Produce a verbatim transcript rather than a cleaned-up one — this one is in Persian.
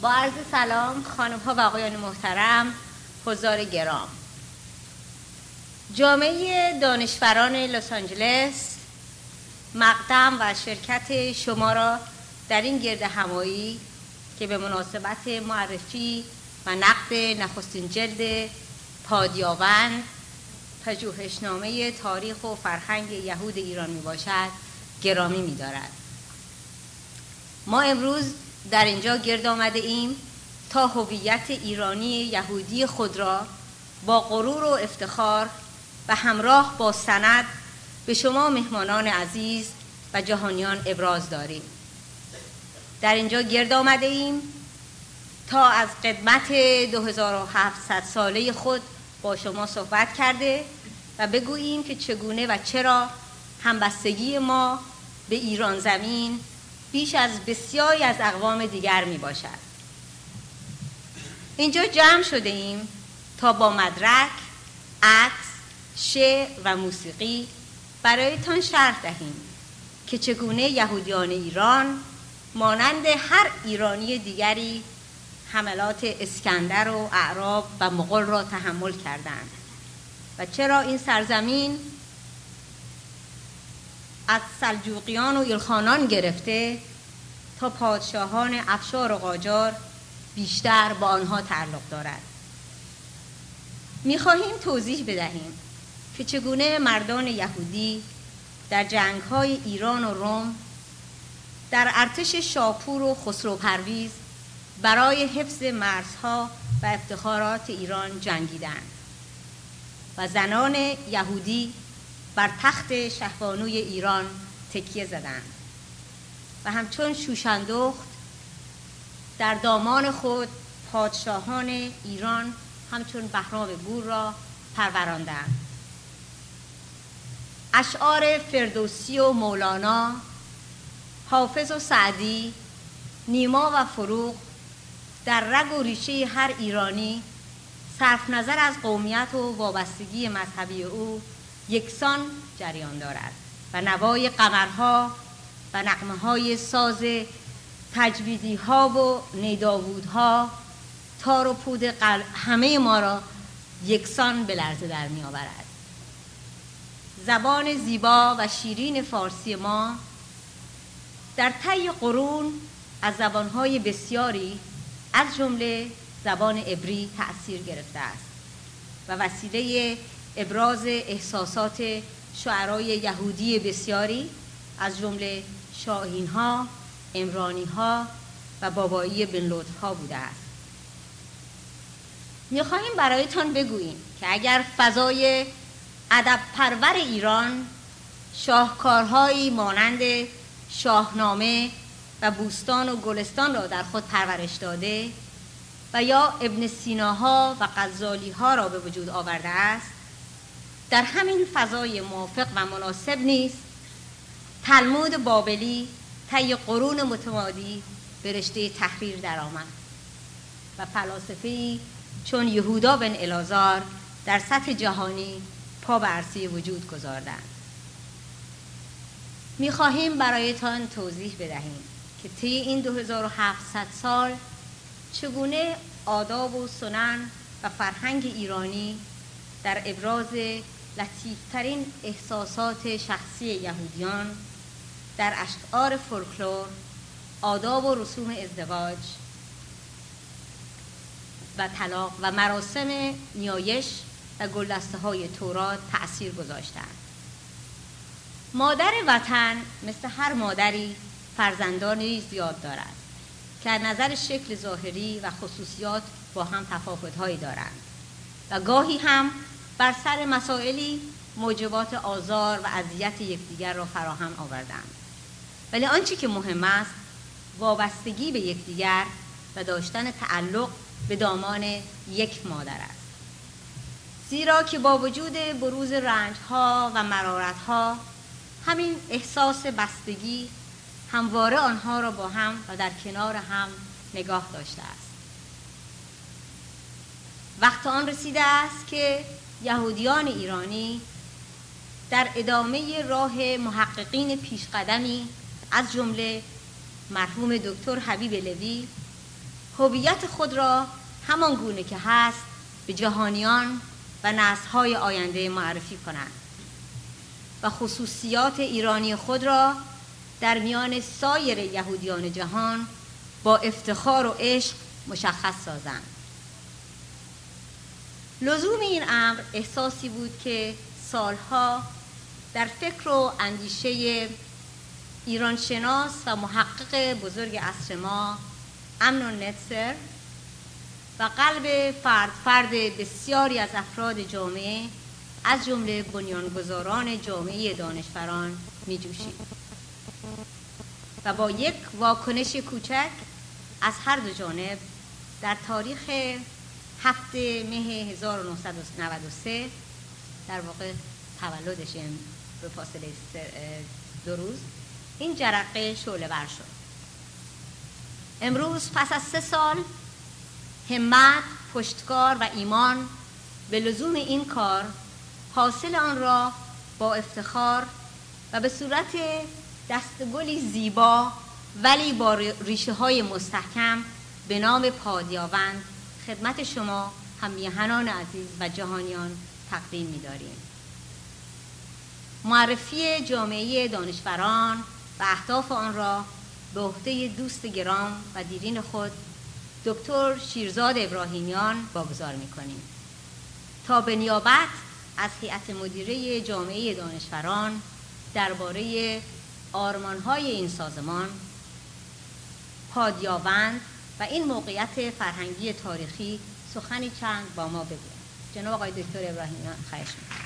با عرض سلام خانم ها و آقایان محترم، حضار گرام، جامعه دانشوران لس آنجلس مقدم و شرکت شما را در این گرد همایی که به مناسبت معرفی و نقد نخستین جلد پادیاوند پژوهشنامه تاریخ و فرهنگ یهود ایران می باشد گرامی می دارد. ما امروز در اینجا گرد آمده ایم تا هویت ایرانی یهودی خود را با غرور و افتخار و همراه با سند به شما مهمانان عزیز و جهانیان ابراز داریم. در اینجا گرد آمده ایم تا از قدمت دو هزار و هفتصد ساله خود با شما صحبت کرده و بگوییم که چگونه و چرا همبستگی ما به ایران زمین بیش از بسیاری از اقوام دیگر می باشد. اینجا جمع شده ایم تا با مدرک، عکس، شعر و موسیقی برایتان شرح دهیم که چگونه یهودیان ایران مانند هر ایرانی دیگری حملات اسکندر و اعراب و مغول را تحمل کردند و چرا این سرزمین از سلجوقیان و ایلخانان گرفته تا پادشاهان افشار و قاجار بیشتر با آنها تعلق دارد. می‌خواهیم توضیح بدهیم که چگونه مردان یهودی در جنگ‌های ایران و روم در ارتش شاپور و خسرو پرویز برای حفظ مرزها و افتخارات ایران جنگیدند و زنان یهودی بر تخت شهبانوی ایران تکیه زدند و همچون شوشندخت در دامان خود پادشاهان ایران همچون بهرام گور را پروراندند. اشعار فردوسی و مولانا، حافظ و سعدی، نیما و فروغ در رگ و ریشه هر ایرانی صرف نظر از قومیت و وابستگی مذهبی او یکسان جریان دارد و نوای قمرها و نغمه‌های ساز تجویدی ها و نیداوودها تار و پود قلب همه ما را یکسان به لرزه در می آورد. زبان زیبا و شیرین فارسی ما در طی قرون از زبانهای بسیاری از جمله زبان عبری تأثیر گرفته است و وسیله ابراز احساسات شعرای یهودی بسیاری از جمله شاهین‌ها، عمرانی‌ها و بابایی بن لطف‌ها بوده است. می‌خواهیم برایتان بگوییم که اگر فضای ادب پرور ایران شاهکارهایی مانند شاهنامه و بوستان و گلستان را در خود پرورش داده و یا ابن سیناها و غزالی‌ها را به وجود آورده است، در همین فضای موافق و مناسب نیست تلمود بابلی طی قرون متمادی به رشته تحریر درآمد و فلاسفه‌ای چون یهودا بن الازار در سطح جهانی پا به عرصه وجود گذاردند. می‌خواهیم برایتان توضیح بدهیم که طی این دو هزار و هفتصد سال چگونه آداب و سنن و فرهنگ ایرانی در ابراز لطیفترین احساسات شخصی یهودیان در اشعار فولکلور، آداب و رسوم ازدواج و طلاق و مراسم نیایش و گلدسته‌های تورات تأثیر گذاشتند. مادر وطن مثل هر مادری فرزندانی زیاد دارد که از نظر شکل ظاهری و خصوصیات با هم تفاوت‌هایی دارند و گاهی هم بر سر مسائلی موجبات آزار و اذیت یکدیگر را فراهم آوردند. ولی آنچه که مهم است وابستگی به یکدیگر و داشتن تعلق به دامان یک مادر است. زیرا که با وجود بروز رنج‌ها و مرارت‌ها همین احساس بستگی همواره آنها را با هم و در کنار هم نگاه داشته است. وقت آن رسیده است که یهودیان ایرانی در ادامه راه محققین پیشقدمی از جمله مرحوم دکتر حبیب لوی هویت خود را همان گونه که هست به جهانیان و نسل‌های آینده معرفی کنند و خصوصیات ایرانی خود را در میان سایر یهودیان جهان با افتخار و عشق مشخص سازند. لزوم این امر احساسی بود که سالها در فکر و اندیشه ایرانشناس و محقق بزرگ عصر ما امنون نتسر و قلب فرد فرد بسیاری از افراد جامعه از جمله بنیانگذاران جامعه دانشوران می جوشید و با یک واکنش کوچک از هر دو جانب در تاریخ هفت مه هزار و نهصد و نود و سه، در واقع تولدش به فاصله دو روز، این جرقه شعله ور شد. امروز پس از سه سال همت، پشتکار و ایمان به لزوم این کار، حاصل آن را با افتخار و به صورت دستگلی زیبا ولی با ریشه های مستحکم به نام پادیاوند خدمت شما هم‌میهنان عزیز و جهانیان تقدیم می‌داریم. معرفی جامعه دانشوران و اهداف آن را به عهده دوست گرام و دیرین خود دکتر شیرزاد ابراهیمیان واگذار می‌کنیم تا به نیابت از هیئت مدیره جامعه دانشوران درباره آرمان‌های این سازمان، پادیاوند و این موقعیت فرهنگی تاریخی سخنی چند با ما بگوید. جناب آقای دکتر ابراهیمیان، خواهش می‌کنم.